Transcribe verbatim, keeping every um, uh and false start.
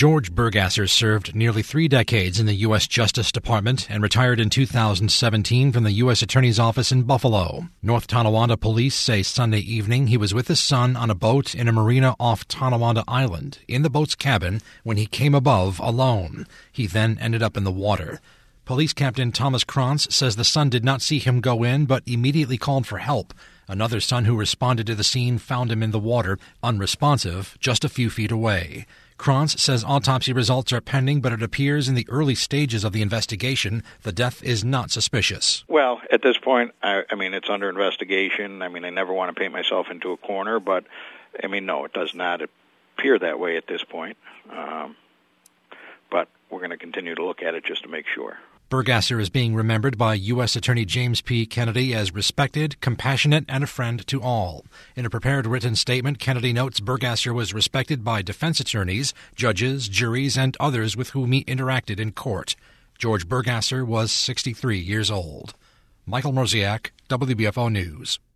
George Burgasser served nearly three decades in the U S Justice Department and retired in two thousand seventeen from the U S Attorney's Office in Buffalo. North Tonawanda police say Sunday evening he was with his son on a boat in a marina off Tonawanda Island, in the boat's cabin, when he came above alone. He then ended up in the water. Police Captain Thomas Krantz says the son did not see him go in, but immediately called for help. Another son who responded to the scene found him in the water, unresponsive, just a few feet away. Krantz says autopsy results are pending, but it appears in the early stages of the investigation the death is not suspicious. Well, at this point, I, I mean, it's under investigation. I mean, I never want to paint myself into a corner, but, I mean, no, it does not appear that way at this point. Um, but we're going to continue to look at it just to make sure. Burgasser is being remembered by U S Attorney James P. Kennedy as respected, compassionate, and a friend to all. In a prepared written statement, Kennedy notes Burgasser was respected by defense attorneys, judges, juries, and others with whom he interacted in court. George Burgasser was sixty-three years old. Michael Mrozek, W B F O News.